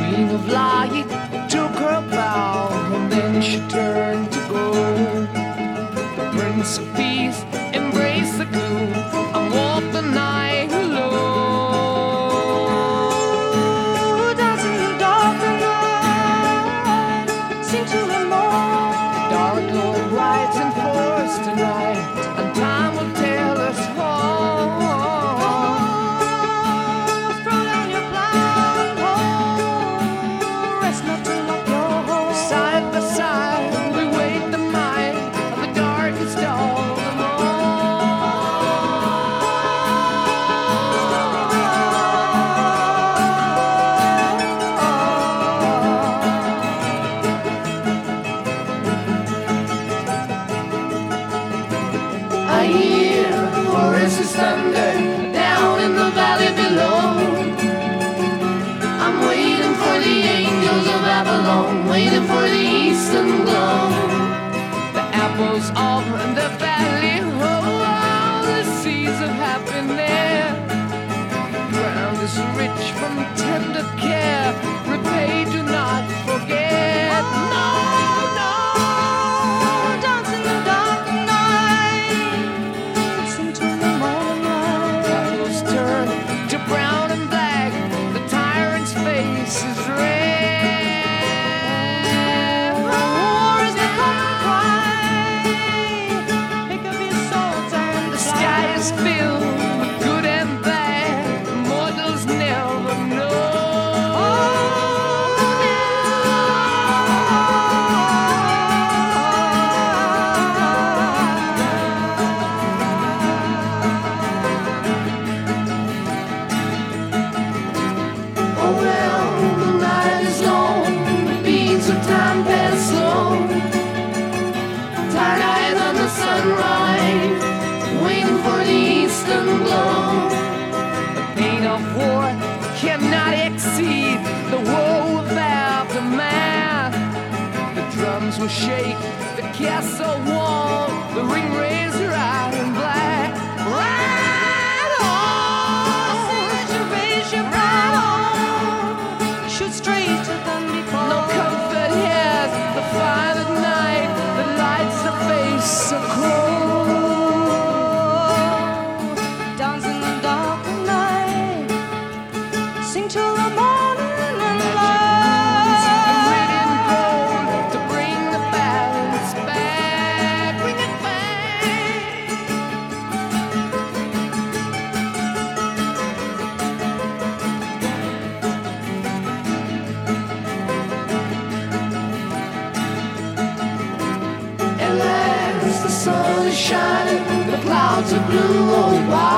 Queen of light took her bow, and then she turned to go. The Prince of Peace embraced the gloom and walked the night alone. Dancing in the dark of night, sing to the moon. Dark Lord rides in forest tonight, and time will tell us all. Throw down your plow and hoe, rest not to lock your home. Side by side, we wait the might of the darkest of them I hear the forest is thunder down in the valley below. I'm waiting for the angels of Avalon, waiting for the eastern glow. The apples of the valley, oh, the seeds of happiness. Ground is rich from tender care, repay, do not forget. No, no. Dance in the dark of night, sing to the morning light. Apples turn to brown and black, the tyrant's face is red. War is the common cry. Pick up your swords and The sky is filled with good and bad, mortals never know. Oh well, the night is long, the beats of time pass slow. Tired eyes on the sunrise, waiting for the eastern glow. The pain of war cannot exceed the woe of aftermath. The drums will shake, the castle wall, the ring razor iron black. Ride on! Raise your right arm, shoot straight to them before. No comfort here, the fire at night, the lights the face so cold. Dance in the dark of night, sing till the morning and light. And red and gold to bring the balance back, bring it back. At last the sun is shining, the clouds are blue, oh why?